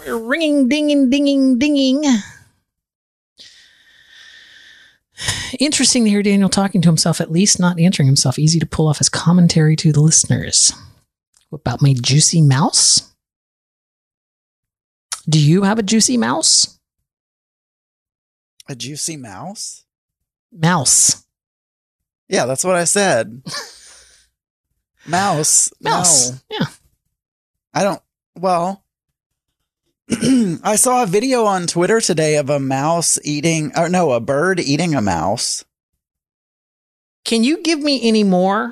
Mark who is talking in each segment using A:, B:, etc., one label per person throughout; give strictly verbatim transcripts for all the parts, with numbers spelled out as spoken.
A: Ringing, dinging, dinging, dinging. Interesting to hear Daniel talking to himself, at least not answering himself. Easy to pull off his commentary to the listeners. What about my juicy mouse? Do you have a juicy mouse?
B: A juicy mouse?
A: Mouse.
B: Yeah, that's what I said. Mouse.
A: Mouse.
B: No.
A: Yeah.
B: I don't, well, I saw a video on Twitter today of a mouse eating, or no, a bird eating a mouse.
A: Can you give me any more?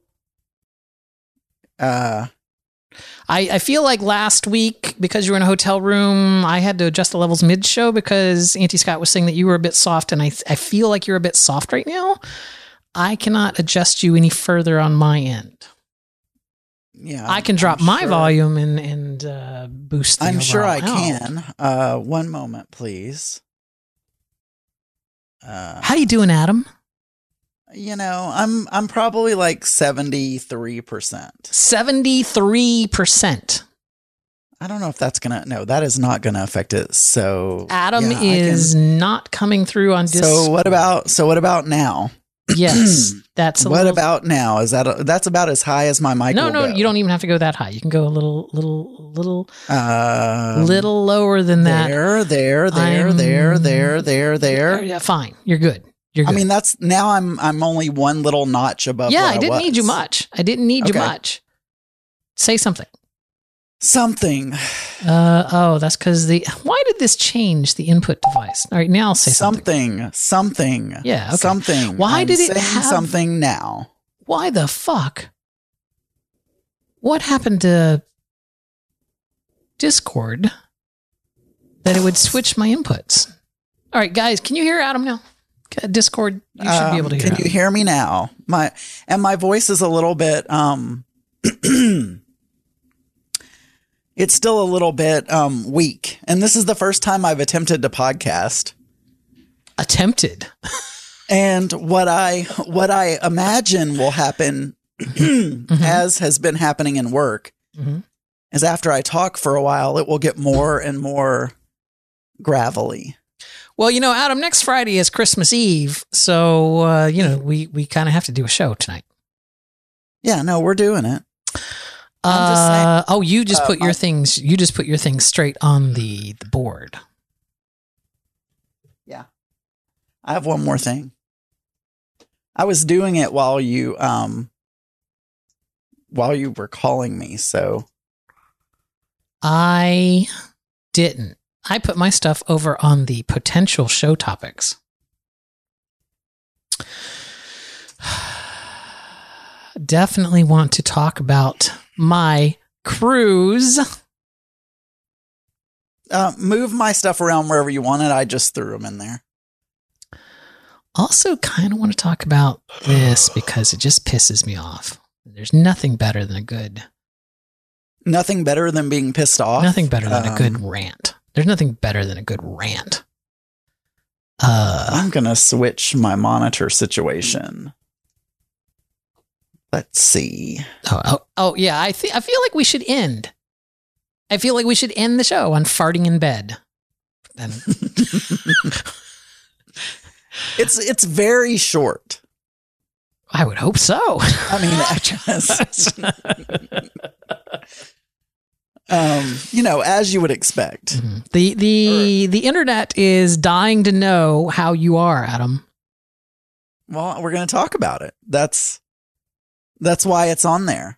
B: Uh,
A: I, I feel like last week, because you were in a hotel room, I had to adjust the levels mid-show because Auntie Scott was saying that you were a bit soft, and I I feel like you're a bit soft right now. I cannot adjust you any further on my end.
B: Yeah,
A: I can drop
B: I'm
A: my
B: sure.
A: volume and and uh, boost the
B: I'm sure I
A: overall out.
B: can. Uh, one moment, please. Uh,
A: How you doing, Adam?
B: you know, I'm I'm probably like seventy-three percent.
A: seventy-three percent.
B: I don't know if that's gonna. No, that is not gonna affect it. So
A: Adam
B: yeah, I
A: is
B: can-
A: not coming through on Discord.
B: So what about? So what about now?
A: Yes, that's a
B: What
A: little,
B: about now? Is that a, that's about as high as my mic?
A: No,
B: will
A: no,
B: go.
A: you don't even have to go that high. You can go a little, little, little,
B: Um,
A: little lower than that.
B: There, there, there,
A: I'm-
B: there, there, there, there.
A: Yeah, fine. You're good. You're good.
B: I mean, that's now. I'm I'm only one little notch above.
A: yeah,
B: where
A: I didn't
B: was.
A: need you much. I didn't need
B: Okay.
A: you much. Say something.
B: Something.
A: Uh oh, that's because the. Why did this change the input device? All right, now I'll say something.
B: Something. Something.
A: Yeah, okay.
B: Something.
A: Why
B: I'm
A: did it
B: saying
A: have-
B: something now?
A: Why the fuck? What happened to Discord that it would switch my inputs? All right, guys, can you hear Adam now? Okay, Discord, you should
B: Um,
A: be able to hear.
B: Can
A: Adam.
B: you hear me now? My and my voice is a little bit. Um, it's still a little bit um weak, and this is the first time I've attempted to podcast.
A: Attempted.
B: And what I what I imagine will happen, as has been happening in work,
A: Mhm.
B: is after I talk for a while, it will get more and more gravelly.
A: Well, you know, Adam, next Friday is Christmas Eve, so uh, you know we we kind of have to do a show tonight.
B: Yeah, no, we're doing it. I'm just saying-
A: Uh, oh, you just
B: uh,
A: put your
B: my-
A: things. You just put your things straight on the the board.
B: Yeah. I have one more thing. I was doing it while you um while you were calling me, so
A: I didn't. I put my stuff over on the potential show topics. Definitely want to talk about my cruise.
B: uh move my stuff around wherever you want it. I just threw them in there.
A: Also, kind of want to talk about this because it just pisses me off. There's nothing better than a good,
B: Nothing better than being pissed off.
A: nothing better than a good
B: Um,
A: rant. There's nothing better than a good rant. Uh,
B: I'm going to switch my monitor situation. Let's see.
A: oh, oh, oh, yeah. I think I feel like we should end. I feel like we should end the show on farting in bed. And
B: It's it's very short.
A: I would hope so.
B: I mean, I just um, you know, as you would expect.
A: Mhm. the the the internet is dying to know how you are, Adam.
B: Well, we're going to talk about it. That's that's why it's on there.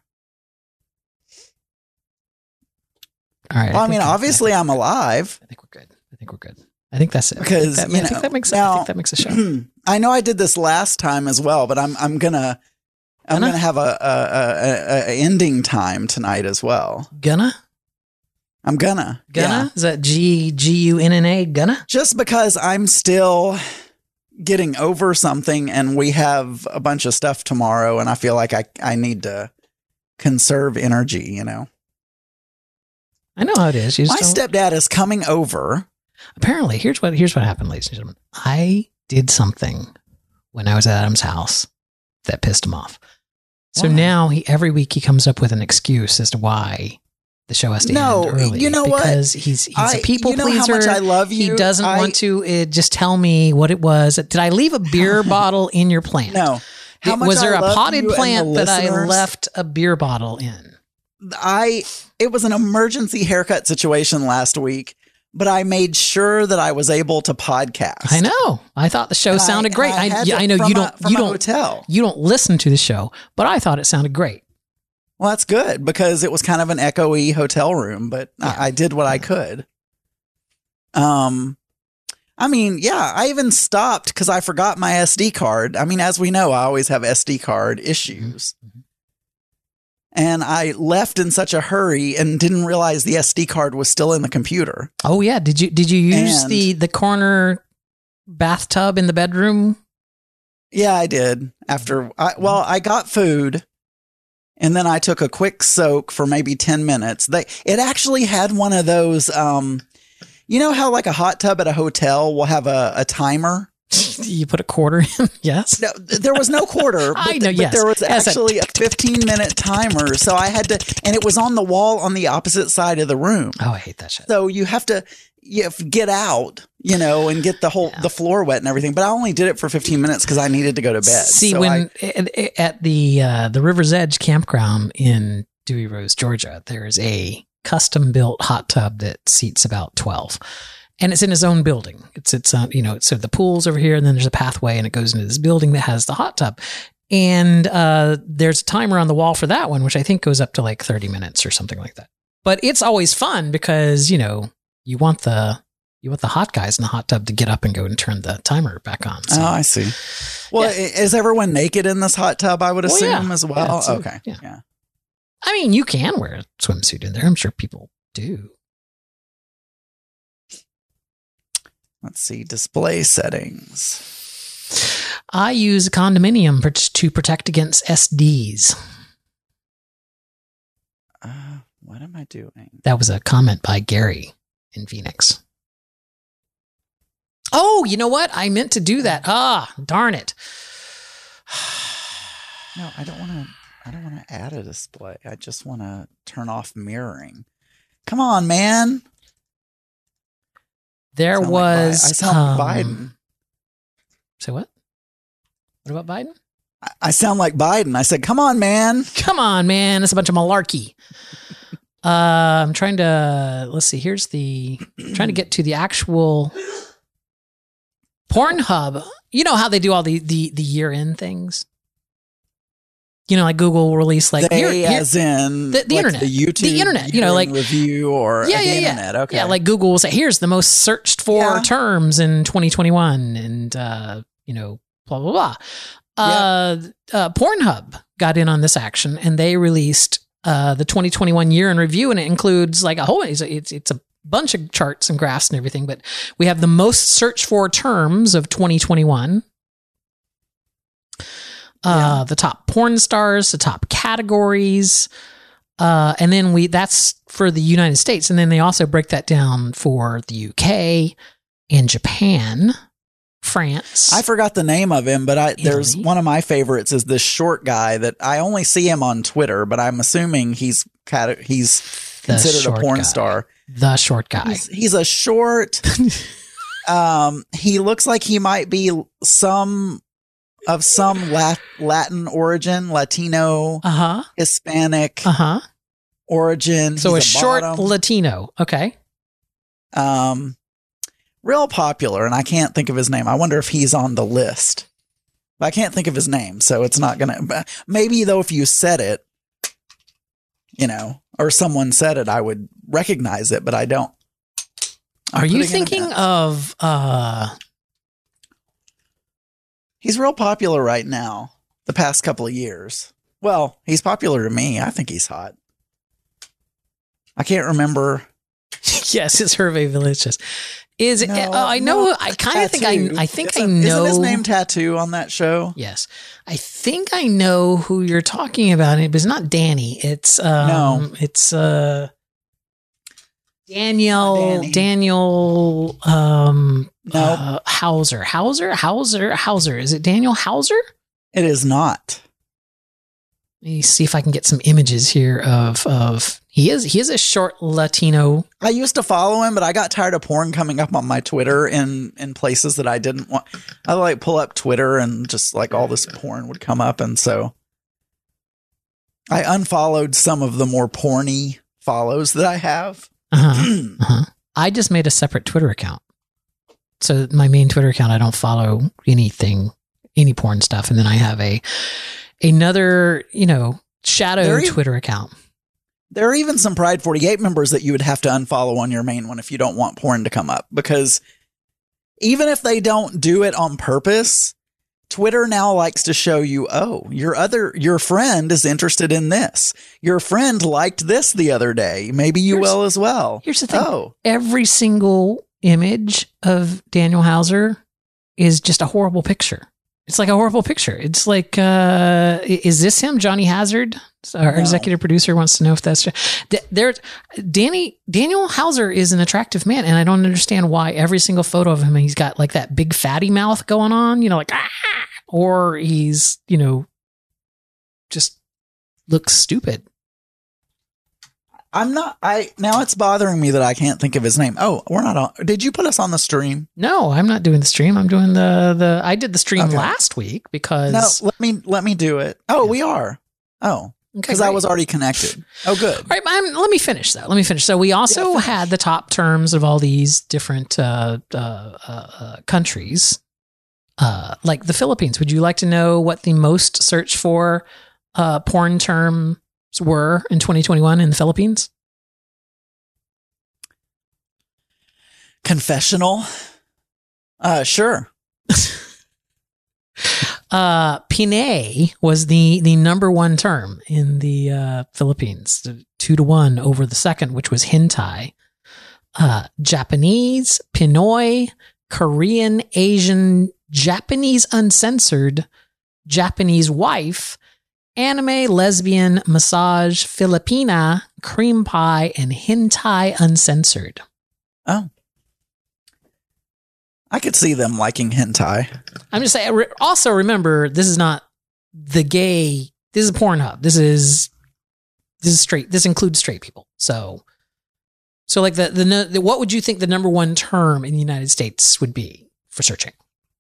A: All right.
B: Well, I mean,
A: think-
B: obviously, I'm alive.
A: I think we're good. I think we're good. I think that's it.
B: Because,
A: I think that,
B: you
A: I think
B: know,
A: that makes I
B: now-
A: think that makes a show.
B: I know I did this last time as well, but I'm I'm gonna I'm
A: Gonna?
B: gonna have a a, a, a ending time tonight as well.
A: Gonna
B: I'm gonna
A: gonna
B: yeah.
A: is that G G U N N A gonna?
B: Just because I'm still getting over something, and we have a bunch of stuff tomorrow, and I feel like I I need to conserve energy. You know,
A: I know how it is. You
B: my
A: just don't-
B: stepdad is coming over.
A: apparently, here's what here's what happened, ladies and gentlemen. I did something when I was at Adam's house that pissed him off. So
B: Why?
A: now he every week he comes up with an excuse as to why the show has to
B: No,
A: end early.
B: you know what?
A: Because he's he's
B: I-
A: a people
B: you know
A: pleaser.
B: how much I love
A: He
B: you.
A: doesn't
B: I-
A: want to uh, just tell me what it was. Did I leave a beer bottle in your plant?
B: No. How
A: Did-
B: much
A: was there
B: I
A: a
B: love
A: potted
B: you and
A: plant
B: the
A: that I
B: listeners.
A: left a beer bottle in?
B: I it was an emergency haircut situation last week, but I made sure that I was able to podcast.
A: I know. I thought the show
B: And I-
A: sounded
B: and
A: great.
B: I
A: I,
B: had
A: yeah,
B: to-
A: I know
B: from
A: you
B: a-
A: don't.
B: from
A: You
B: a
A: don't.
B: hotel.
A: You don't listen to the show, but I thought it sounded great.
B: Well, that's good because it was kind of an echoey hotel room, but
A: Yeah.
B: I, I did what I could. Um, I mean, yeah, I even stopped because I forgot my S D card. I mean, as we know, I always have S D card issues.
A: Mm-hmm.
B: And I left in such a hurry and didn't realize the S D card was still in the computer.
A: Oh yeah. Did you did you use
B: And-
A: the the corner bathtub in the bedroom?
B: Yeah, I did. After, I, well, I got food. And then I took a quick soak for maybe ten minutes. They it actually had one of those um you know how like a hot tub at a hotel will have a, a timer?
A: You put a quarter in? Yes.
B: No, there was no quarter.
A: I
B: but,
A: know,
B: but
A: yes.
B: there was
A: As a
B: actually a fifteen minute timer. So I had to, and it was on the wall on the opposite side of the room.
A: Oh, I hate that shit.
B: So you have to you have to get out, you know, and get the whole
A: Yeah.
B: the floor wet and everything. But I only did it for fifteen minutes because I needed to go to bed.
A: See,
B: So
A: when
B: I-
A: at, at the uh, the River's Edge campground in Dewey Rose, Georgia, there's a custom built hot tub that seats about twelve, and it's in its own building. It's it's uh, you know, so the pool's over here, and then there's a pathway, and it goes into this building that has the hot tub. And uh, there's a timer on the wall for that one, which I think goes up to like thirty minutes or something like that. But it's always fun because you know you want the you want the hot guys in the hot tub to get up and go and turn the timer back on. So.
B: Oh, I see. Well,
A: Yeah.
B: i- is everyone naked in this hot tub? I would
A: Well,
B: assume
A: yeah.
B: as
A: Yeah,
B: well.
A: it's a-
B: okay.
A: yeah.
B: yeah.
A: I mean, you can wear a swimsuit in there. I'm sure people do.
B: Let's see. Display settings.
A: I use a condominium per- to protect against S Ds.
B: Uh, what am I doing?
A: That was a comment by Gary in Phoenix. Oh, you know what? I meant to do that. Ah, darn it.
B: No, I don't want to. I don't want to add a display. I just want to turn off mirroring. Come on, man.
A: There
B: Sound like
A: was.
B: Bi- I sound
A: um,
B: like Biden.
A: Say what? What about Biden?
B: I, I sound like Biden. I said, "Come on, man."
A: Come on, man. It's a bunch of malarkey. uh, I'm trying to, let's see. Here's the, trying to get to the actual Pornhub. You know how they do all the, the, the year end things? You know, like Google will release like,
B: They,
A: here, here-
B: as in
A: the- the
B: like
A: internet.
B: the YouTube,
A: The internet, you know,
B: year-end
A: like-
B: review or
A: yeah,
B: the
A: yeah, yeah.
B: internet. Okay,
A: Yeah, like Google will say, here's the most searched for
B: Yeah.
A: terms in twenty twenty-one and, uh, you know, blah, blah, blah. Uh, uh, Pornhub got in on this action and they released uh, the twenty twenty-one year in review, and it includes like a whole, it's, it's, it's a bunch of charts and graphs and everything, but we have the most searched for terms of twenty twenty-one. Uh,
B: Yeah.
A: the top porn stars, the top categories. Uh, and then we, that's for the United States. And then they also break that down for the U K and Japan, France.
B: I forgot the name of him, but I there's
A: Italy.
B: one of my favorites is this short guy that I only see him on Twitter, but I'm assuming he's cat- he's
A: The
B: considered a
A: short
B: porn
A: guy.
B: star.
A: the short guy.
B: He's, he's a short. um, he looks like he might be some of some Lat- Latin origin, Latino,
A: Uh huh.
B: Hispanic
A: Uh huh.
B: origin.
A: So a
B: He's
A: short
B: bottom.
A: Latino. Okay.
B: um, real popular, and I can't think of his name. I wonder if he's on the list. But I can't think of his name, so it's not gonna. but Maybe though, if you said it, you know, or someone said it, I would recognize it, but I don't. I'm
A: Are you
B: putting in a
A: thinking
B: bet.
A: of uh
B: He's real popular right now. The past couple of years. Well, he's popular to me. I think he's hot. I can't remember.
A: yes, it's Hervé Villechaize. Is it,
B: No,
A: uh, I know
B: no,
A: I kind of think
B: Tattoo.
A: I I think I
B: Isn't-
A: know
B: Isn't his name Tattoo on that show?
A: Yes. I think I know who you're talking about, but it's not Danny. It's um
B: No.
A: it's uh Daniel
B: Danny.
A: Daniel um
B: No.
A: uh, Hauser. Hauser? Hauser? Hauser. Is it Daniel Hauser?
B: It is not.
A: Let me see if I can get some images here of of He is he is a short Latino.
B: I used to follow him, but I got tired of porn coming up on my Twitter in, in places that I didn't want. I like pull up Twitter and just like all this porn would come up. And so I unfollowed some of the more porny follows that I have.
A: Uh-huh. uh-huh. I just made a separate Twitter account. So my main Twitter account, I don't follow anything, any porn stuff. And then I have a another, you know, shadow
B: There you-
A: Twitter account.
B: There are even some Pride forty-eight members that you would have to unfollow on your main one if you don't want porn to come up, because even if they don't do it on purpose, Twitter now likes to show you, oh, your other, your friend is interested in this. Your friend liked this the other day. Maybe you
A: Here's-
B: will as well.
A: Here's the thing.
B: Oh,
A: Every single image of Daniel Hauser is just a horrible picture. It's like a horrible picture. It's like, uh, is this him? Johnny Hazard, our
B: No.
A: executive producer, wants to know if that's there. Danny Daniel Hauser is an attractive man, and I don't understand why every single photo of him, he's got like that big fatty mouth going on, you know, like, ah, or he's, you know, just looks stupid.
B: I'm not, I, now it's bothering me that I can't think of his name. Oh, we're not on. Did you put us on the stream?
A: No, I'm not doing the stream. I'm doing the the. I did the stream
B: Okay.
A: last week because
B: No, let me, let me do it. Oh, we are. Oh,
A: Okay,
B: because I
A: great.
B: was already connected. Oh, good.
A: All right, I'm, let me finish though. Let me finish. So we also
B: Yeah, finish.
A: had the top terms of all these different uh, uh, uh, uh, countries, uh, like the Philippines. Would you like to know what the most searched for uh, porn terms were in twenty twenty-one in the Philippines?
B: Confessional. Uh, sure.
A: Uh, Pinay was the the number one term in the uh, Philippines, two to one over the second, which was hentai. Uh, Japanese, Pinoy, Korean, Asian, Japanese uncensored, Japanese wife, anime, lesbian, massage, Filipina, cream pie, and hentai uncensored.
B: Oh. I could see them liking hentai.
A: I'm just saying. re- Also, remember, this is not the gay. This is Pornhub. This is this is straight. This includes straight people. So, so like the the, no- the what would you think the number one term in the United States would be for searching?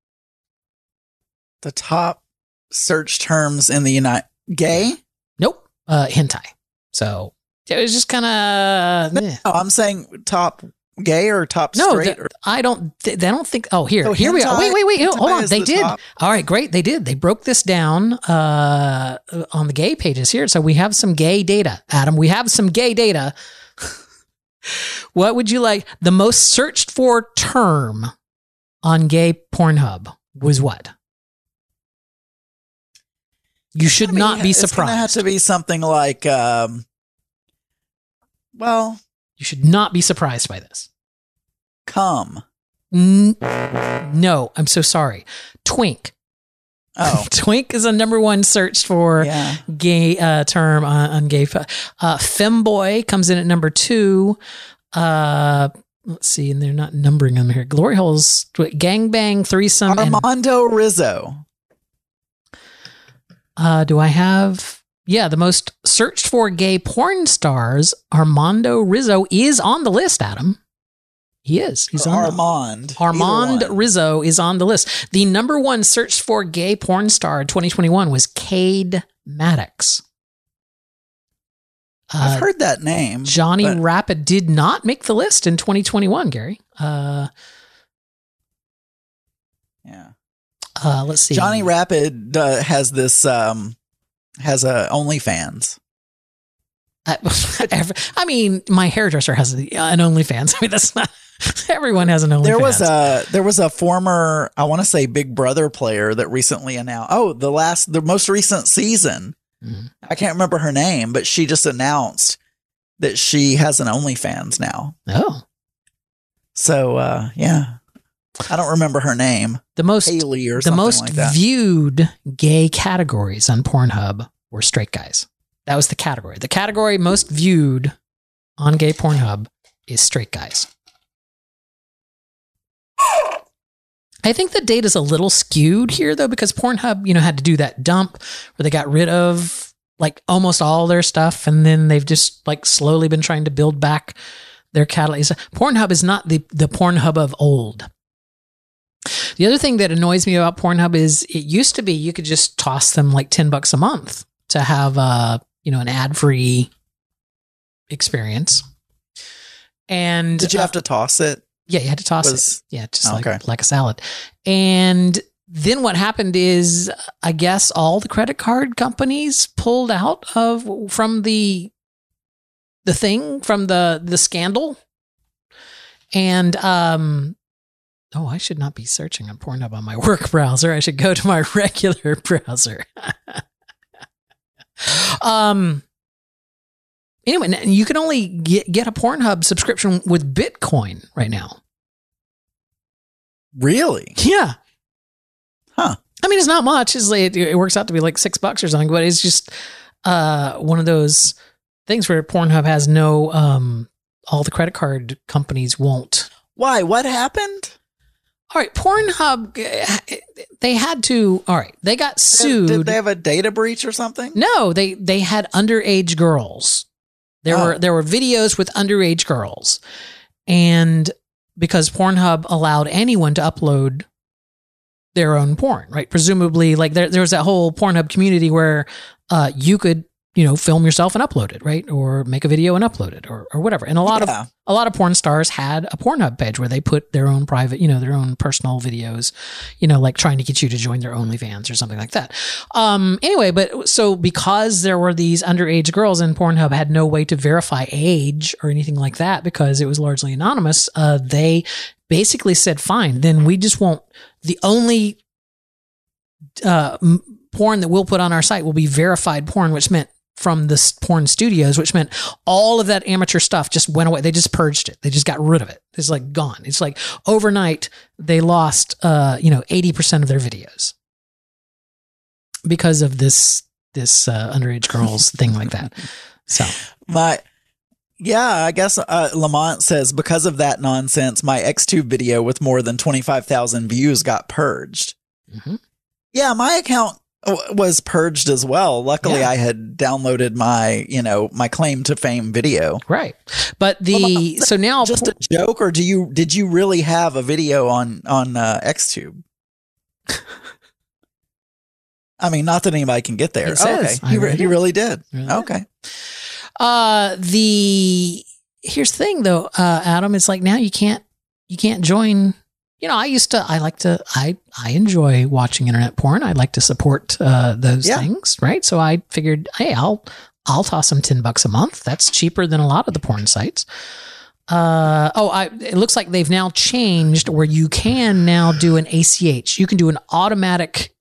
B: The top search terms in the United gay.
A: Nope, uh, hentai. So it was just kind of
B: No, I'm saying top gay or top
A: no.
B: straight.
A: th-
B: or,
A: I don't. They they don't think. Oh, here,
B: So
A: here we are.
B: hentai-
A: Wait, wait, wait.
B: hentai
A: Hold on.
B: is
A: They
B: the
A: did.
B: top.
A: All right, great. They did. They broke this down uh, on the gay pages here. So we have some gay data, Adam. We have some gay data. What would you like? The most searched for term on gay Pornhub was what? You should
B: I mean,
A: not be
B: It's gonna have
A: surprised.
B: to be something like, um, well,
A: You should not be surprised by this.
B: cum.
A: N- no, I'm so sorry. Twink.
B: Oh,
A: Twink is a number one searched for
B: yeah.
A: gay uh, term on, on gay. Uh, femboy comes in at number two. Uh, let's see, and they're not numbering them here. Glory holes, gangbang, threesome, and
B: Armando Rizzo.
A: uh, do I have? Yeah, the most searched for gay porn stars. Armando Rizzo is on the list. Adam, he is. He's on. the-
B: Armand.
A: Armand
B: Either one.
A: Rizzo is on the list. The number one searched for gay porn star in twenty twenty-one was Cade Maddox.
B: I've
A: Uh,
B: heard that name.
A: Johnny
B: but-
A: Rapid did not make the list in twenty twenty-one, Gary. Uh,
B: Yeah.
A: uh, let's see.
B: Johnny Rapid uh, has this, um, has a OnlyFans.
A: Uh, every- I mean, my hairdresser has an OnlyFans. I mean, that's not, everyone has an OnlyFans.
B: There was a there was a former, I want to say, Big Brother player that recently announced. Oh, the last, the most recent season.
A: Mhm.
B: I can't remember her name, but she just announced that she has an OnlyFans now.
A: Oh,
B: So uh, yeah, I don't remember her name,
A: the most,
B: Haley or
A: the
B: something
A: most
B: like that.
A: viewed gay categories on Pornhub were straight guys. That was the category. The category most viewed on gay Pornhub is straight guys. I think the data's a little skewed here though, because Pornhub, you know, had to do that dump where they got rid of like almost all their stuff, and then they've just like slowly been trying to build back their catalog. Pornhub is not the the Pornhub of old. The other thing that annoys me about Pornhub is it used to be you could just toss them like ten bucks a month to have uh you know an ad free experience. And
B: did you
A: uh,
B: have to toss it?
A: Yeah, you had to toss
B: Was,
A: it. Yeah, just
B: okay.
A: like like a salad. And then what happened is, I guess all the credit card companies pulled out of from the the thing from the the scandal. And um, oh, I should not be searching on Pornhub on my work browser. I should go to my regular browser. um. Anyway, you can only get, get a Pornhub subscription with Bitcoin right now.
B: Really?
A: Yeah.
B: Huh.
A: I mean, it's not much. It's like, it works out to be like six bucks or something, but it's just uh, one of those things where Pornhub has no, um, all the credit card companies won't.
B: Why? What happened?
A: All right. Pornhub, they had to, all right. They got sued.
B: Did they have a data breach or something?
A: No, they, they had underage girls. There
B: oh.
A: were there were videos with underage girls, and because Pornhub allowed anyone to upload their own porn, right? Presumably, like there there was that whole Pornhub community where uh, you could you know film yourself and upload it, right, or make a video and upload it, or or whatever. And a lot
B: yeah.
A: of a lot of porn stars had a Pornhub page where they put their own private, you know, their own personal videos, you know, like trying to get you to join their OnlyFans or something like that. Um, anyway, but so because there were these underage girls and Pornhub had no way to verify age or anything like that because it was largely anonymous, uh, they basically said, fine, then we just won't, the only uh, porn that we'll put on our site will be verified porn, which meant from the porn studios, which meant all of that amateur stuff just went away. They just purged it. They just got rid of it. It's like gone. It's like overnight they lost, uh, you know, eighty percent of their videos because of this, this, uh, underage girls thing like that. So
B: my, yeah, I guess, uh, Lamont says because of that nonsense, my Xtube video with more than twenty-five thousand views got purged. Mm-hmm. Yeah. My account was purged as well. Luckily, yeah. I had downloaded my, you know, my claim to fame video.
A: Right. But the, well, so now
B: just a joke, or do you, did you really have a video on, on, uh, Xtube? I mean, not that anybody can get there.
A: It says,
B: okay. He, re- he really did.
A: Really
B: okay.
A: Did. Uh, the, here's the thing though, uh, Adam, it's like now you can't, you can't join. You know, I used to, I like to, I, I enjoy watching internet porn. I like to support uh, those yeah. things, right? So I figured, hey, I'll, I'll toss them ten bucks a month. That's cheaper than a lot of the porn sites. Uh, oh, I, it looks like they've now changed where you can now do an A C H. You can do an automatic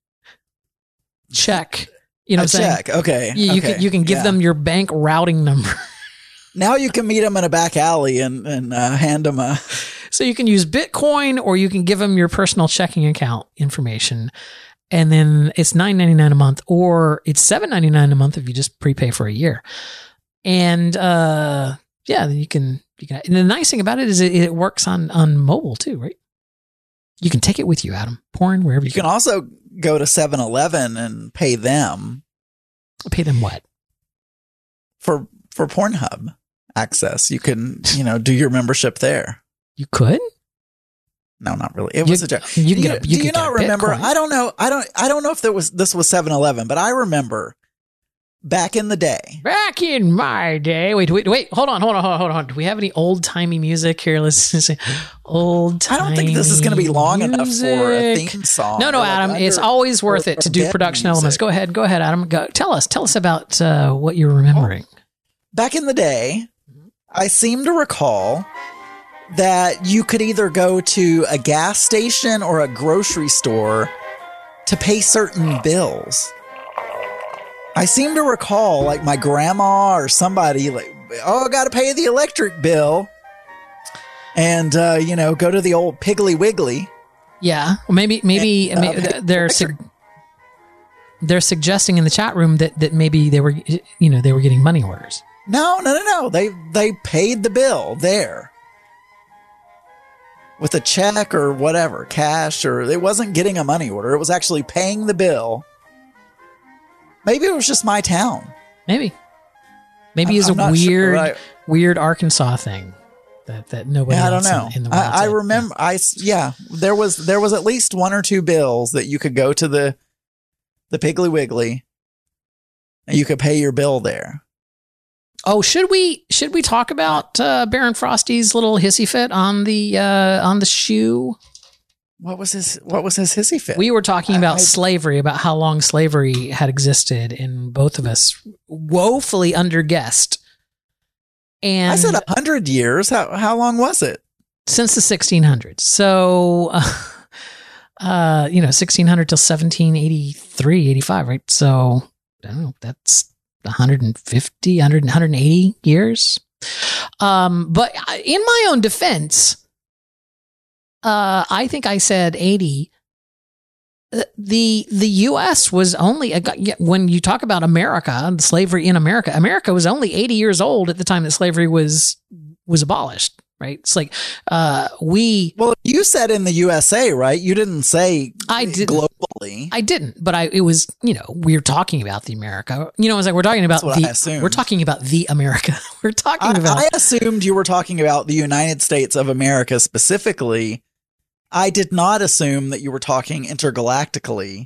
A: check. You know
B: a
A: what I'm
B: check.
A: saying?
B: Okay.
A: You, you
B: okay.
A: can, you can give
B: yeah.
A: them your bank routing number.
B: Now you can meet them in a back alley and, and uh, hand them a...
A: So you can use Bitcoin or you can give them your personal checking account information. And then it's nine ninety-nine a month, or it's seven ninety-nine a month if you just prepay for a year. And uh, yeah, then you can, you can. And the nice thing about it is it, it works on, on mobile too, right? You can take it with you, Adam. Porn, wherever you,
B: you can. You can also go to seven eleven and pay them.
A: Pay them what?
B: For for Pornhub access. You can, you know, do your membership there.
A: You could?
B: No, not really. It
A: you,
B: was a joke.
A: You
B: do you,
A: a, you
B: do you not remember?
A: Bitcoin.
B: I don't know. I don't. I don't know if there was. This was seven eleven, but I remember back in the day.
A: Back in my day. Wait, wait, wait. Hold on, hold on, hold on, hold on. Do we have any old timey music here? Let's see. Old timey.
B: I don't think this is going to be long music. enough for a theme song.
A: No, no,
B: like
A: Adam.
B: under,
A: it's always worth it to do production music. elements. Go ahead, go ahead, Adam. Go, tell us, tell us about uh, what you're remembering.
B: Oh. Back in the day, I seem to recall that you could either go to a gas station or a grocery store to pay certain bills. I seem to recall, like, my grandma or somebody, like, oh, I got to pay the electric bill. And, uh, you know, go to the old Piggly Wiggly.
A: Yeah. Well, maybe, maybe,
B: and,
A: maybe
B: uh,
A: they're, su- they're suggesting in the chat room that, that maybe they were, you know, they were getting money orders.
B: No, no, no, no. They, they paid the bill there. With a check or whatever, cash, or it wasn't getting a money order. It was actually paying the bill. Maybe it was just my town.
A: Maybe. Maybe
B: I'm-
A: it's a
B: I'm not
A: weird,
B: sure, I-
A: weird Arkansas thing that, that nobody
B: Yeah, I don't
A: else
B: know.
A: in, in the world
B: I, I
A: did.
B: remember. I s- yeah. There was there was at least one or two bills that you could go to the the Piggly Wiggly, and you could pay your bill there.
A: Oh, should we should we talk about uh, Baron Frosty's little hissy fit on the uh, on the shoe?
B: What was his What was his hissy fit?
A: We were talking
B: I-
A: about
B: I-
A: slavery, about how long slavery had existed, and both of us woefully underguessed. And
B: I said a hundred years. How how long was it?
A: since the sixteen hundreds. So, uh, uh, you know, sixteen hundred till seventeen eighty-three, eighty-five, right? So, I don't know, that's one hundred fifty, one hundred, one hundred eighty years. Um, but in my own defense, uh, I think I said eighty. The the U S was only, when you talk about America, slavery in America, America was only eighty years old at the time that slavery was was abolished, right? It's like uh, we.
B: Well, you said in the U S A, right? You didn't say
A: I didn't.
B: globally.
A: I didn't, but I it was, you know, we were talking about the America. You know, it's like we're talking about
B: That's what I
A: the
B: assumed.
A: we're talking about the America. We're talking
B: I,
A: about
B: I assumed you were talking about the United States of America specifically. I did not assume that you were talking intergalactically.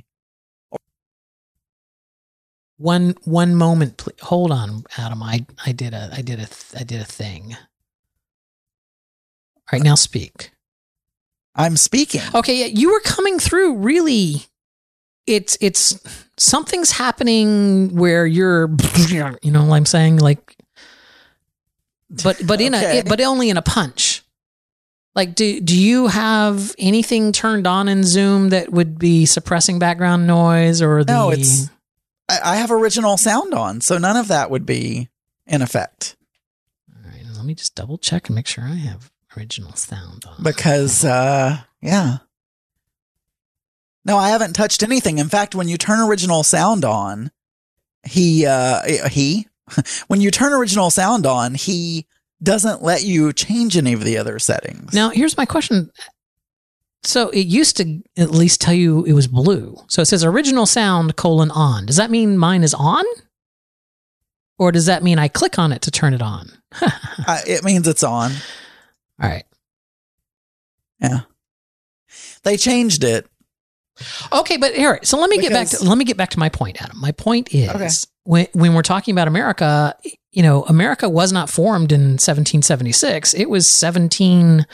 A: one one moment, please. Hold on, Adam. I I did a I did a I did a thing. All right, now speak.
B: I'm speaking.
A: Okay, yeah, you were coming through really. It's it's something's happening where you're, you know what I'm saying, like, but but in
B: Okay.
A: a but only in a punch. Like, do do you have anything turned on in Zoom that would be suppressing background noise or the?
B: No, it's. I, I have original sound on, so none of that would be in effect.
A: All right, let me just double check and make sure I have original sound on.
B: Because, uh, yeah. No, I haven't touched anything. In fact, when you turn original sound on, he, uh, he, when you turn original sound on, he doesn't let you change any of the other settings.
A: Now, here's my question. So it used to at least tell you it was blue. So it says original sound colon on. Does that mean mine is on? Or does that mean I click on it to turn it on?
B: uh, it means it's on.
A: All right.
B: Yeah. They changed it.
A: Okay, but all right. So let me get back
B: Because-
A: to let me get back to my point, Adam. My point is
B: Okay.
A: when when we're talking about America, you know, America was not formed in seventeen seventy-six. It was seventeen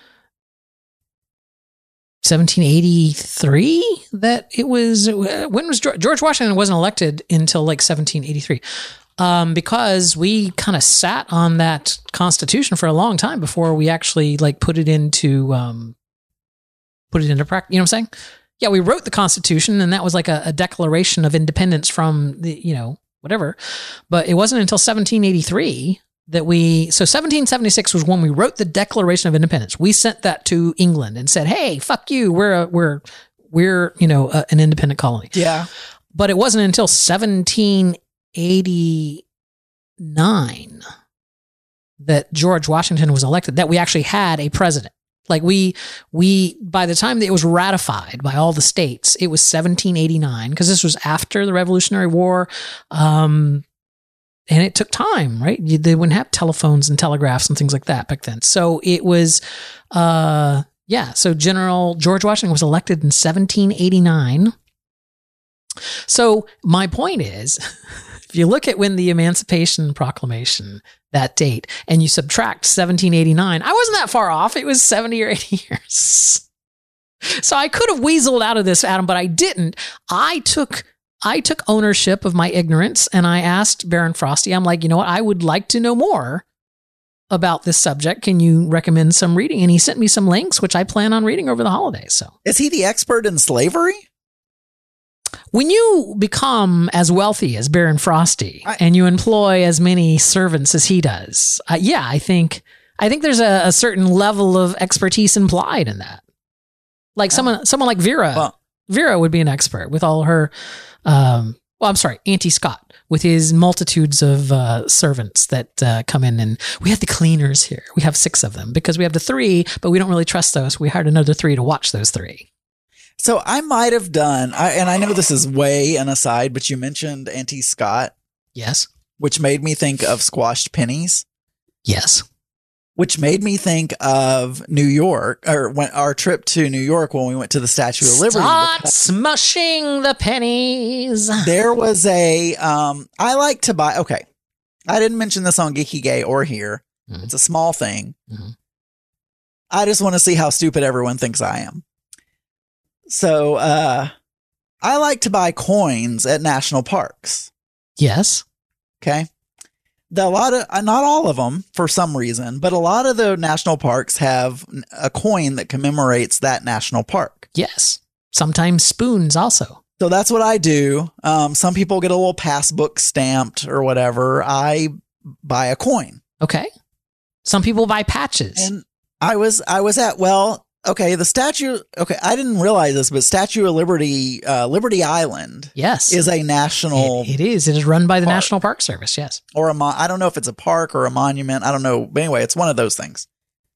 A: seventeen eighty-three that it was. When was George, George Washington wasn't elected until like seventeen eighty-three, um, because we kind of sat on that Constitution for a long time before we actually like put it into um, put it into practice. You know what I'm saying? Yeah, we wrote the Constitution, and that was like a, a declaration of independence from the, you know, whatever. But it wasn't until seventeen eighty-three that we, so seventeen seventy-six was when we wrote the Declaration of Independence. We sent that to England and said, "Hey, fuck you, we're a, we're we're you know a, an independent colony."
B: Yeah.
A: But it wasn't until seventeen eighty-nine that George Washington was elected that we actually had a president. Like we, we, by the time that it was ratified by all the states, it was seventeen eighty-nine, because this was after the Revolutionary War. Um, and it took time, right? You, they wouldn't have telephones and telegraphs and things like that back then. So it was, uh, yeah. So General George Washington was elected in seventeen eighty-nine. So my point is, if you look at when the Emancipation Proclamation, that date, and you subtract seventeen eighty-nine, I wasn't that far off. It was seventy or eighty years. So I could have weaseled out of this, Adam, but I didn't. I took I took ownership of my ignorance, and I asked Baron Frosty, I'm like, you know what? I would like to know more about this subject. Can you recommend some reading? And he sent me some links, which I plan on reading over the holidays. So
B: Is he the expert in slavery?
A: when you become as wealthy as Baron Frosty
B: I-
A: and you employ as many servants as he does, uh, yeah, I think I think there's a, a certain level of expertise implied in that. Like someone, someone like Vera,
B: Well-
A: Vera would be an expert with all her. Um, well, I'm sorry, Auntie Scott with his multitudes of uh, servants that uh, come in, and we have the cleaners here. We have six of them because we have the three, but we don't really trust those. We hired another three to watch those three.
B: So I might have done, I, and I know this is way an aside, but you mentioned Auntie Scott.
A: Yes.
B: which made me think of squashed pennies,
A: Yes.
B: which made me think of New York, or when our trip to New York when we went to the Statue of Liberty.
A: Start
B: because
A: smushing the pennies.
B: There was a, um, I like to buy, okay, I didn't mention this on Geeky Gay or here.
A: Mhm.
B: It's a small thing.
A: Mhm.
B: I just want to see how stupid everyone thinks I am. So, uh, I like to buy coins at national parks.
A: Yes.
B: Okay. The, a lot of, uh, not all of them for some reason, but a lot of the national parks have a coin that commemorates that national park.
A: Yes. Sometimes spoons also.
B: So that's what I do. Um, some people get a little passbook stamped or whatever. I buy a coin.
A: Okay. Some people buy patches.
B: And I was, I was at, well, okay, the statue, okay, I didn't realize this, but Statue of Liberty, uh, Liberty Island
A: yes.
B: is a national,
A: It, it is. It is run by the
B: park.
A: National Park Service. Yes.
B: or a, mon- I don't know if it's a park or a monument. I don't know. But anyway, it's one of those things.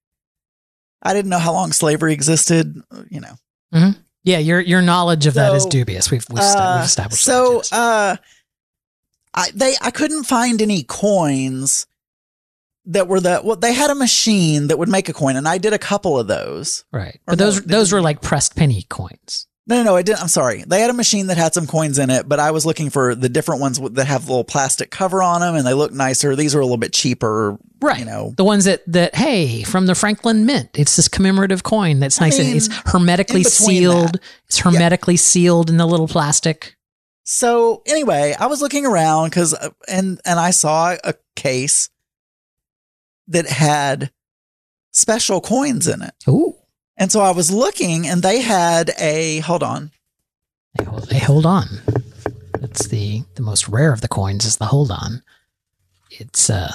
B: I didn't know how long slavery existed, you know.
A: Mm-hmm. Yeah. Your, your knowledge of that is
B: So,
A: dubious. We've, we've,
B: Uh,
A: we've established
B: so,
A: that. Yes.
B: uh, I, they, I couldn't find any coins that were the, well, they had a machine that would make a coin, and I did a couple of those.
A: Right.
B: or
A: But
B: no,
A: those,
B: they
A: those were
B: didn't.
A: like pressed penny coins.
B: No, no, no, I didn't. I'm sorry. They had a machine that had some coins in it, but I was looking for the different ones that have a little plastic cover on them, and they look nicer. These are a little bit cheaper,
A: Right.
B: you know.
A: The ones that, that, hey, from the Franklin Mint, it's this commemorative coin that's nice.
B: mean,
A: and it's hermetically
B: in between
A: sealed.
B: that.
A: It's hermetically sealed in the little plastic.
B: So anyway, I was looking around because, and and I saw a case that had special coins in it,
A: Ooh.
B: and so I was looking, and they had a hold on.
A: Hey, hold, hey, hold on. That's the, the most rare of the coins is the hold on. It's, uh,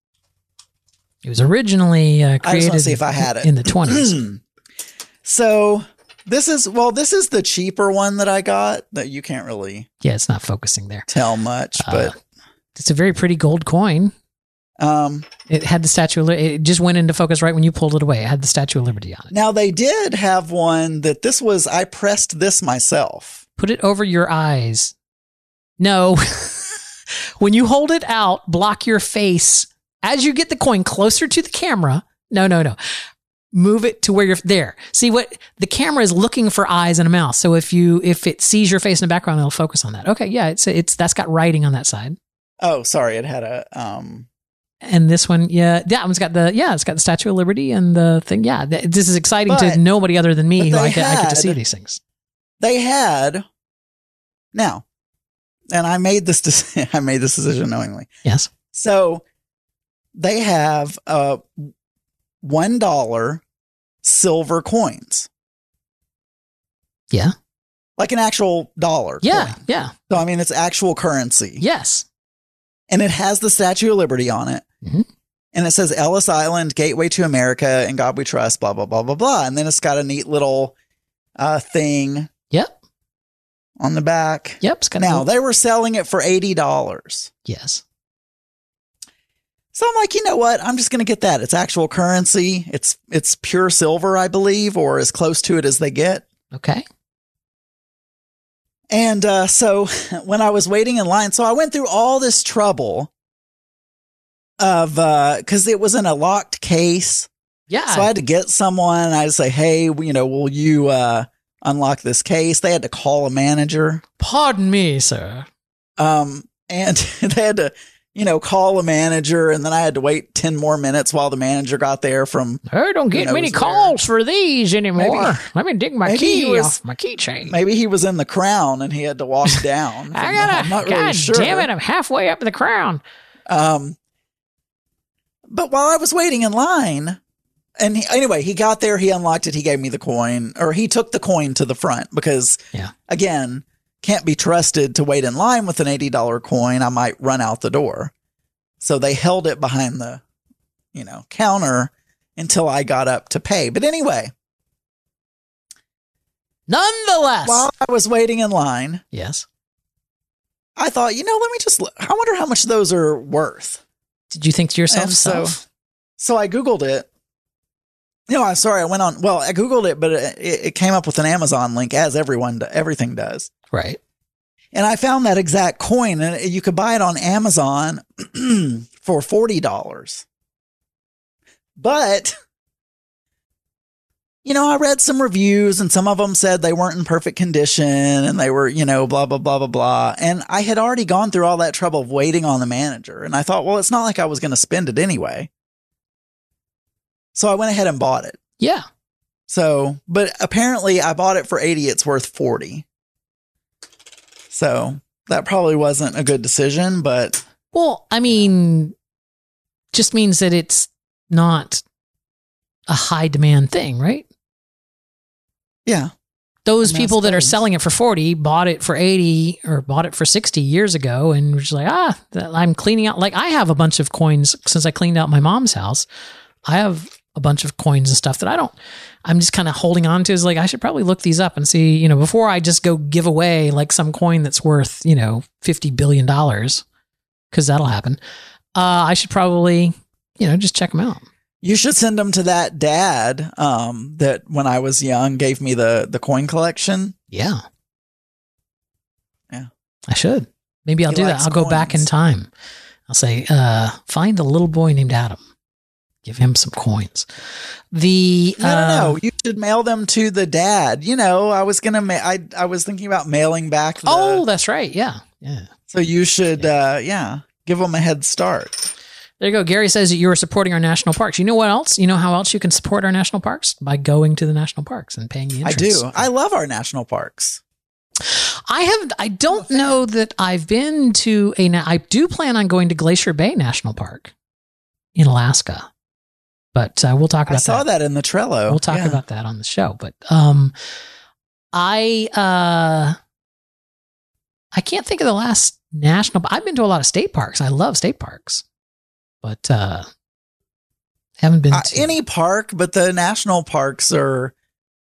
A: it was originally uh,
B: I just want
A: created
B: to see if I had it
A: in the twenties.
B: So this is well, this is the cheaper one that I got that you can't really
A: Yeah, it's not focusing there.
B: tell much,
A: Uh,
B: but
A: It's a very pretty gold coin.
B: um.
A: It had the Statue of Liberty. It just went into focus right when you pulled it away. It had the Statue of Liberty on it.
B: Now they did have one that this was. I pressed this myself.
A: Put it over your eyes. No. When you hold it out, block your face. As you get the coin closer to the camera, no, no, no. Move it to where you're there. See what the camera is looking for eyes and a mouth. So if you if it sees your face in the background, it'll focus on that. Okay, yeah, it's it's that's got writing on that side.
B: Oh, sorry, it had a um.
A: And this one, yeah, that one's got the yeah, it's got the Statue of Liberty and the thing. Yeah, th- this is exciting
B: But-
A: to nobody other than me
B: but
A: who
B: they
A: I get, I get to
B: had-
A: see these things.
B: They had now, and I made this. De- I made this decision knowingly.
A: Yes.
B: So they have uh one dollar silver coins.
A: Yeah.
B: Like an actual dollar.
A: Yeah.
B: coin.
A: Yeah.
B: So I mean, it's actual currency.
A: Yes.
B: And it has the Statue of Liberty on it.
A: Mhm.
B: And it says Ellis Island, Gateway to America, and God We Trust, blah, blah, blah, blah, blah. And then it's got a neat little uh, thing
A: Yep.
B: on the back.
A: Yep. It's got a
B: Now,
A: little-
B: they were selling it for eighty dollars.
A: yes.
B: So I'm like, you know what? I'm just going to get that. It's actual currency. It's it's pure silver, I believe, or as close to it as they get.
A: Okay.
B: And uh, so when I was waiting in line, so I went through all this trouble of, because it was in a locked case.
A: Yeah.
B: So I had to get someone. I had to say, hey, you know, will you uh, unlock this case? They had to call a manager.
A: Pardon me, sir.
B: Um, and they had to, you know, call a manager. And then I had to wait ten more minutes while the manager got there from,
A: I don't get
B: knows
A: many
B: there?
A: calls for these anymore.
B: Maybe-
A: Let me dig my
B: maybe
A: key
B: he was-
A: off my keychain.
B: maybe he was in the Crown and he had to walk down.
A: I gotta,
B: I'm not really
A: God
B: sure.
A: damn it, I'm halfway up the crown.
B: Um, but while I was waiting in line, and he, anyway, he got there, he unlocked it, he gave me the coin, or he took the coin to the front because,
A: Yeah.
B: again, can't be trusted to wait in line with an eighty dollars coin. I might run out the door. So they held it behind the, you know, counter until I got up to pay. But anyway,
A: Nonetheless.
B: while I was waiting in line,
A: yes.
B: I thought, you know, let me just, I wonder how much those are worth.
A: Did you think to yourself,
B: And so,
A: self?
B: so I Googled it. No, I'm sorry. I went on, well, I Googled it, but it, it came up with an Amazon link as everyone, everything does.
A: Right.
B: And I found that exact coin, and you could buy it on Amazon for forty dollars. But, you know, I read some reviews, and some of them said they weren't in perfect condition, and they were, you know, blah, blah, blah, blah, blah. And I had already gone through all that trouble of waiting on the manager. And I thought, well, it's not like I was going to spend it anyway. So I went ahead and bought it.
A: Yeah.
B: So, but apparently I bought it for eighty. It's worth forty. So that probably wasn't a good decision, but.
A: Well, I mean, just means that it's not a high demand thing, right?
B: Yeah.
A: Those
B: I mean,
A: people that are selling it for forty bought it for eighty or bought it for sixty years ago and were just like, ah, I'm cleaning out. Like I have a bunch of coins since I cleaned out my mom's house. I have a bunch of coins and stuff that I don't, I'm just kind of holding on to. Is like, I should probably look these up and see, you know, before I just go give away like some coin that's worth, you know, fifty billion dollars, because that'll happen. Uh, I should probably, you know, just check them out.
B: You should send them to that dad um, that when I was young gave me the, the coin collection.
A: Yeah.
B: Yeah.
A: I should. Maybe I'll
B: He
A: do that.
B: likes
A: I'll go back in
B: coins.
A: time. I'll say, uh, find a little boy named Adam. Give him some coins. The
B: No,
A: uh,
B: no, no. You should mail them to the dad. You know, I was gonna. Ma- I I was thinking about mailing back. The,
A: Oh, that's right. Yeah, yeah.
B: so you should. Uh, yeah, give them a head start.
A: There you go. Gary says that you are supporting our national parks. You know what else? You know how else you can support our national parks? By going to the national parks and paying the
B: I
A: entrance.
B: do. I love our national parks.
A: I have. I don't know that I've been to a. na- I do plan on going to Glacier Bay National Park in Alaska, but uh, we'll talk about
B: I saw
A: that.
B: that in the Trello.
A: We'll talk
B: Yeah.
A: about that on the show. But um, I uh, I can't think of the last national. I've been to a lot of state parks. I love state parks, but uh, haven't been
B: Uh,
A: to
B: any park, but the national parks are.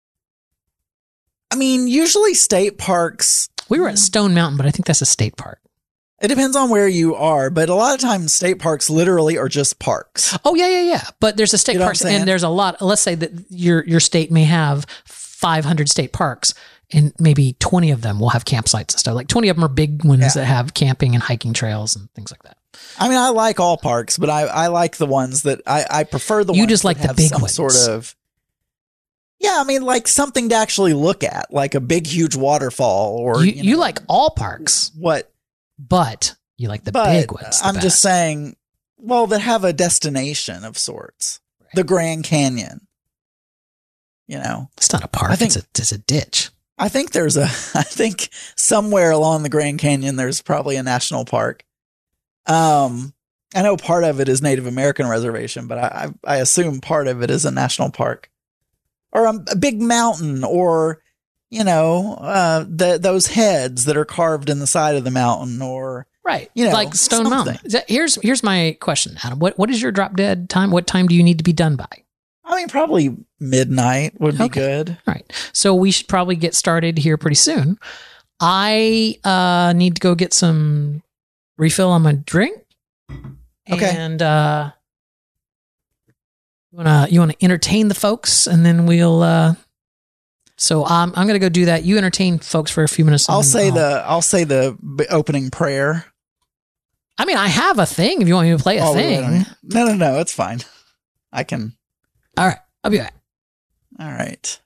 B: I mean, usually state parks.
A: We were at Stone Mountain, but I think that's a state park.
B: It depends on where you are, but a lot of times state parks literally are just parks.
A: Oh yeah, yeah, yeah. But there's a state
B: You know what
A: parks,
B: I'm saying?
A: and there's a lot. Let's say that your your state may have five hundred state parks, and maybe twenty of them will have campsites and stuff. Like twenty of them are big ones
B: Yeah.
A: that have camping and hiking trails and things like that.
B: I mean, I like all parks, but I, I like the ones that I, I prefer the
A: You
B: ones
A: just
B: that
A: like the
B: have
A: big
B: some
A: ones.
B: sort of. Yeah, I mean, like something to actually look at, like a big, huge waterfall, or
A: you
B: you,
A: you
B: know,
A: like all parks,
B: what?
A: but you like the
B: But
A: big ones. the
B: I'm just
A: best.
B: saying, well, that have a destination of sorts,
A: Right.
B: the Grand Canyon. You know,
A: It's not a park.
B: I think-
A: it's a it's a ditch.
B: I think there's a, I think somewhere along the Grand Canyon, there's probably a national park. Um, I know part of it is Native American reservation, but I, I, I assume part of it is a national park, or a, a big mountain, or, you know, uh, the, those heads that are carved in the side of the mountain, or,
A: Right.
B: You know,
A: like Stone
B: something.
A: Mountain. Is that- here's here's my question, Adam. What what is your drop dead time? What time do you need to be done by?
B: I mean, probably midnight would be
A: Okay.
B: good.
A: All right. So we should probably get started here pretty soon. I uh, need to go get some refill on my drink.
B: Okay.
A: And uh, you wanna you wanna entertain the folks, and then we'll. Uh, so um, I'm gonna go do that. You entertain folks for a few minutes. and
B: I'll
A: then
B: say the, I'll say the b- opening prayer.
A: I mean, I have a thing. If you want me to play a
B: Oh, wait,
A: thing.
B: wait, wait. No, no, no. It's fine. I can.
A: All right. I'll be back.
B: All right.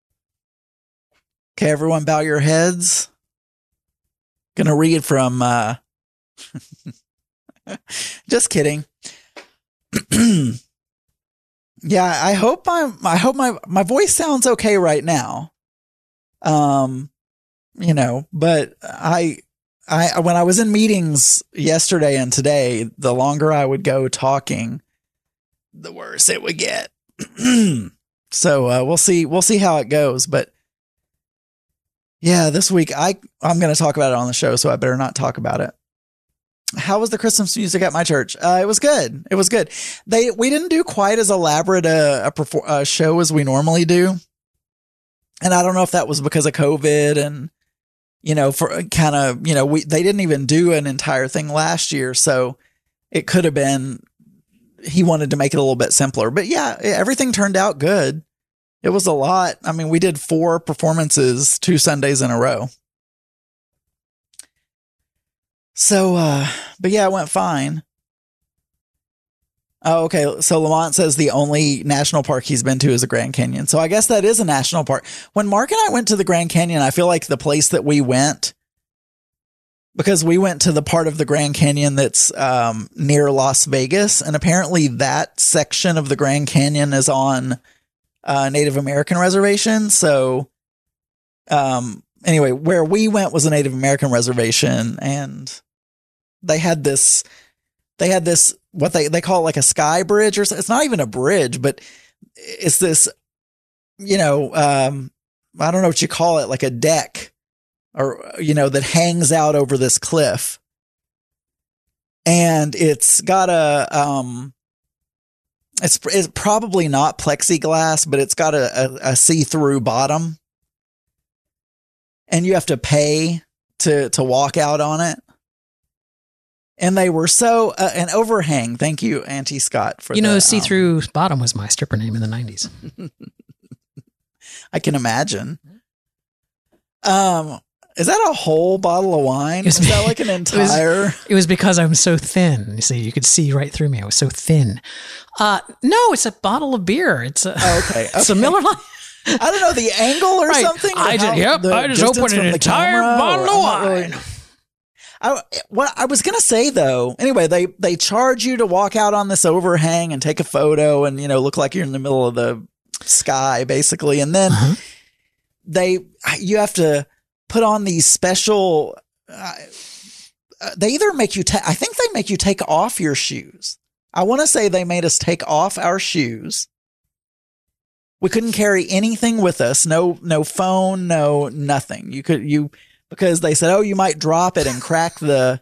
B: Okay, everyone, bow your heads. Gonna read from. uh Just kidding. Yeah, I hope my I hope my my voice sounds okay right now. Um, you know, but I I when I was in meetings yesterday and today, the longer I would go talking, the worse it would get. So uh, we'll see. We'll see how it goes. But yeah, this week I I'm going to talk about it on the show, so I better not talk about it. How was the Christmas music at my church? Uh, it was good. It was good. They we didn't do quite as elaborate a, a, perfor- a show as we normally do, and I don't know if that was because of COVID and you know for kind of you know we they didn't even do an entire thing last year, so it could have been he wanted to make it a little bit simpler. But yeah, everything turned out good. It was a lot. I mean, we did four performances two Sundays in a row. So, uh, but yeah, it went fine. Oh, okay. So Lamont says the only national park he's been to is the Grand Canyon. So I guess that is a national park. When Mark and I went to the Grand Canyon, I feel like the place that we went, because we went to the part of the Grand Canyon that's um, near Las Vegas, and apparently that section of the Grand Canyon is on uh, Native American reservation. So, um, anyway, where we went was a Native American reservation, and they had this, they had this, what they, they call it like a sky bridge, or it's not even a bridge, but it's this, you know, um, I don't know what you call it, like a deck, or, you know, that hangs out over this cliff. And it's got a, um, it's, it's probably not plexiglass, but it's got a, a, a see-through bottom. And you have to pay to, to walk out on it. And they were so, uh, an overhang. Thank you, Auntie Scott, for
A: You know,
B: the,
A: See-Through
B: um,
A: Bottom was my stripper name in the nineties.
B: I can imagine. Um, is that a whole bottle of wine?
A: It was-
B: Is that like an entire?
A: It was because I'm so thin. You see, you could see right through me. I was so thin. Uh, no, it's a bottle of beer. It's a,
B: Oh, okay,
A: it's a
B: okay.
A: Miller Lite.
B: I don't know, the angle or
A: Right.
B: something. or
A: I just,
B: how-
A: yep,
B: the
A: I just
B: distance
A: opened
B: from
A: an
B: the
A: entire
B: camera,
A: bottle
B: or-
A: of
B: I'm not
A: wine.
B: really- I, what I was gonna say though, anyway, they they charge you to walk out on this overhang and take a photo, and you know, look like you're in the middle of the sky, basically, and then
A: Uh-huh.
B: they you have to put on these special. Uh, uh, they either make you, ta- I think they make you take off your shoes. I want to say they made us take off our shoes. We couldn't carry anything with us. No, no phone, no nothing. You could, you, because they said, oh, you might drop it and crack the,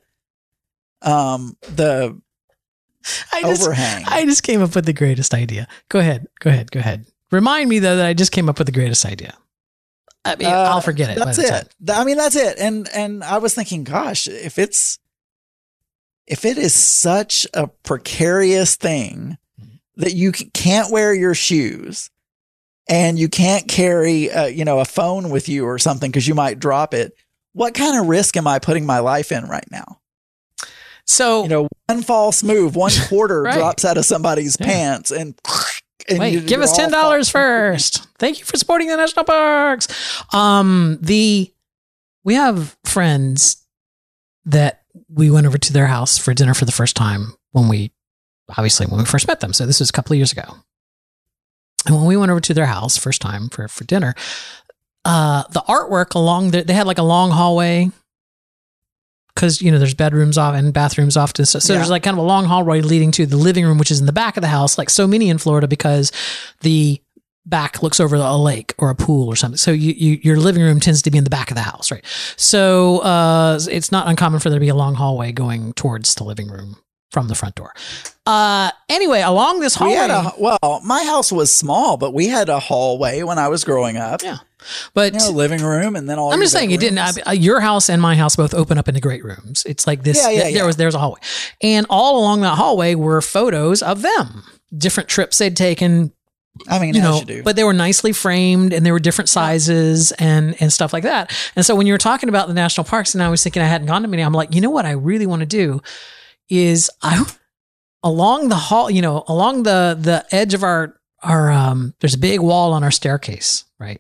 B: um, the
A: I just,
B: overhang.
A: I just came up with the greatest idea. Go ahead. Go ahead. Go ahead. Remind me though that I just came up with the greatest idea. I mean,
B: Uh,
A: I'll forget it. by
B: That's
A: the time.
B: it. Th- I mean, that's it. And, and I was thinking, gosh, if it's, if it is such a precarious thing that you c- can't wear your shoes and you can't carry, uh, you know, a phone with you or something because you might drop it, what kind of risk am I putting my life in right now?
A: So,
B: You know, one false move, one quarter
A: Right.
B: drops out of somebody's
A: Yeah.
B: pants, and, and
A: wait,
B: you-
A: give
B: you're
A: us
B: all
A: ten dollars
B: fucked.
A: first. Thank you for supporting the national parks. Um, the we have friends that we went over to their house for dinner for the first time when we, obviously when we first met them. So this was a couple of years ago. And when we went over to their house first time for, for dinner, uh, the artwork along the, they had like a long hallway because, you know, there's bedrooms off and bathrooms off to, so, so
B: Yeah.
A: there's like kind of a long hallway leading to the living room, which is in the back of the house, like so many in Florida, because the back looks over a lake or a pool or something. So you, you, your living room tends to be in the back of the house, right? So uh, it's not uncommon for there to be a long hallway going towards the living room from the front door. Uh, anyway, along this
B: We
A: hallway,
B: had a, well, my house was small, but we had a hallway when I was growing up.
A: yeah, but
B: You know, living room, and then all
A: I'm
B: your
A: just saying it didn't.
B: bedrooms.
A: I, your house and my house both open up into great rooms. It's like this.
B: Yeah, yeah,
A: th-
B: yeah.
A: There was there's a hallway, and all along that hallway were photos of them, different trips they'd taken.
B: I mean,
A: You
B: as
A: know,
B: you do.
A: but they were nicely framed, and they were different sizes and and stuff like that. And so when you were talking about the national parks, and I was thinking I hadn't gone to many, I'm like, you know what I really want to do is I along the hall, you know, along the the edge of our our um. There's a big wall on our staircase, right?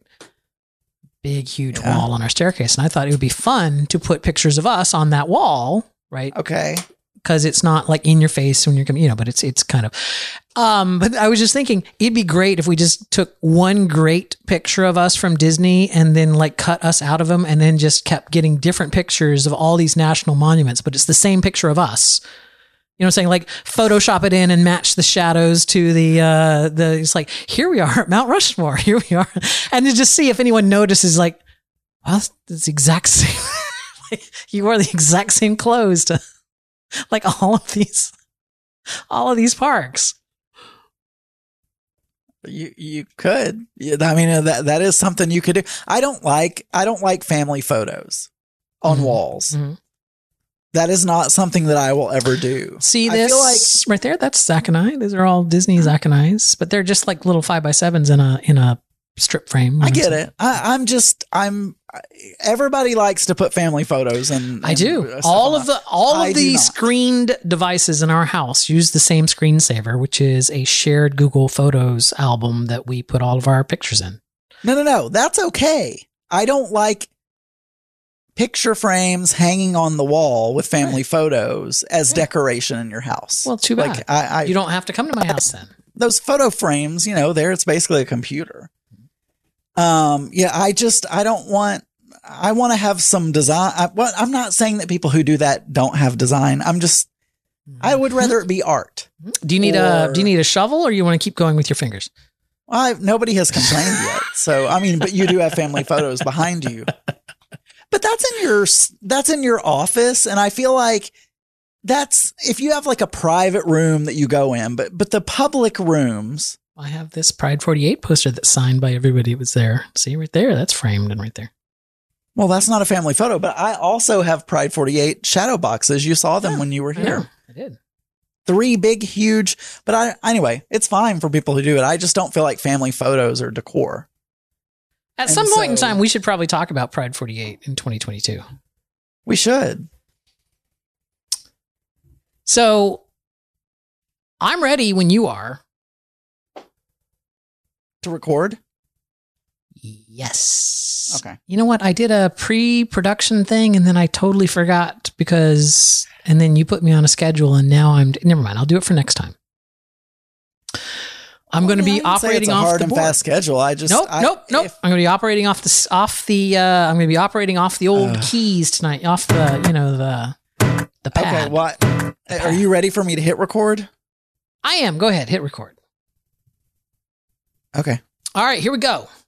A: Big, huge
B: Yeah.
A: wall on our staircase. And I thought it would be fun to put pictures of us on that wall, right?
B: Okay.
A: Because it's not like in your face when you're coming, you know, but it's, it's kind of, um, but I was just thinking it'd be great if we just took one great picture of us from Disney and then like cut us out of them and then just kept getting different pictures of all these national monuments, but it's the same picture of us. You know what I'm saying? Like Photoshop it in and match the shadows to the, uh, the, it's like, here we are at Mount Rushmore. Here we are. And to just see if anyone notices like, well, it's the exact same. Like, you wore the exact same clothes to like all of these, all of these parks.
B: You you could. Yeah, I mean, that that is something you could do. I don't like I don't like family photos on
A: Mhm.
B: walls.
A: Mhm.
B: That is not something that I will ever do.
A: See
B: I
A: this
B: feel like
A: right there? That's Zach and I. These are all Disney Zach and I's, but they're just like little five by sevens in a in a strip frame.
B: I get it. I, I'm just, I'm, everybody likes to put family photos and,
A: I do. All of the, all of the screened devices in our house use the same screensaver, which is a shared Google Photos album that we put all of our pictures in.
B: No, no, no. That's okay. I don't like picture frames hanging on the wall with family right. photos as yeah. decoration in your house.
A: Well, too bad.
B: Like, I, I,
A: you don't have to come to my house then.
B: Those photo frames, you know, there it's basically a computer. Um, yeah, I just, I don't want, I want to have some design. I, well, I'm not saying that people who do that don't have design. I'm just, I would rather it be art.
A: Do you need or, a, do you need a shovel or you want to keep going with your fingers?
B: Well, I, nobody has complained yet. So, I mean, but you do have family photos behind you. But that's in your that's in your office, and I feel like that's if you have like a private room that you go in, but but the public rooms.
A: I have this Pride forty-eight poster that's signed by everybody who was there. See right there, that's framed and right there.
B: Well, that's not a family photo, but I also have Pride forty-eight shadow boxes. You saw them yeah, when you were here.
A: I, I did.
B: Three big, huge. But I anyway, it's fine for people who do it. I just don't feel like family photos are decor.
A: At some point in time, we should probably talk about Pride forty-eight in twenty twenty-two.
B: We should.
A: So I'm ready when you are.
B: To record?
A: Yes.
B: Okay.
A: You know what? I did a pre-production thing and then I totally forgot because, and then you put me on a schedule and now I'm, never mind. I'll do it for next time. I'm going to be operating off
B: hard
A: the
B: and
A: board.
B: fast schedule. I just
A: nope,
B: I,
A: nope, nope.
B: If,
A: I'm going to be operating off the off the. Uh, I'm going to be operating off the old uh, keys tonight. Off the you know the the pad.
B: Okay, what? Are you ready for me to hit record?
A: I am. Go ahead, hit record.
B: Okay.
A: All right, here we go.